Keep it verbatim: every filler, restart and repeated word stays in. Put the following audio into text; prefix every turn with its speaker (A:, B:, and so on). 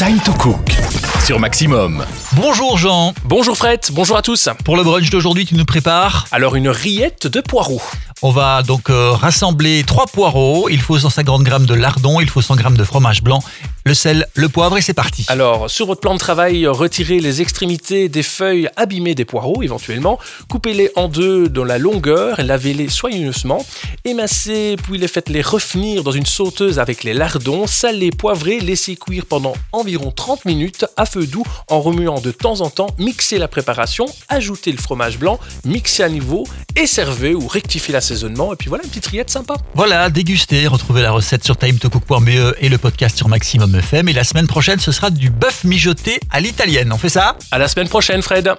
A: Time to Cook sur Maximum.
B: Bonjour Jean.
C: Bonjour Fred, bonjour à tous.
B: Pour le brunch d'aujourd'hui, tu nous prépares
C: Alors une rillette de poireaux.
B: On va donc euh, rassembler trois poireaux. Il faut cent cinquante grammes de lardons, il faut cent grammes de fromage blanc, le sel, le poivre et c'est parti.
C: Alors sur votre plan de travail, retirez les extrémités des feuilles abîmées des poireaux éventuellement. Coupez-les en deux dans la longueur et lavez-les soigneusement. Émincez puis les faites-les revenir dans une sauteuse avec les lardons. Salez, poivrez, laissez cuire pendant environ trente minutes à feu doux en remuant de temps en temps. Mixez la préparation, ajoutez le fromage blanc, mixez à nouveau et servez ou rectifiez l'assaisonnement. Et puis voilà, une petite rillette sympa.
B: Voilà, dégustez, retrouvez la recette sur time to cook point b e et le podcast sur Maximum F M. Et la semaine prochaine, ce sera du bœuf mijoté à l'italienne. On fait ça ?
C: À la semaine prochaine Fred.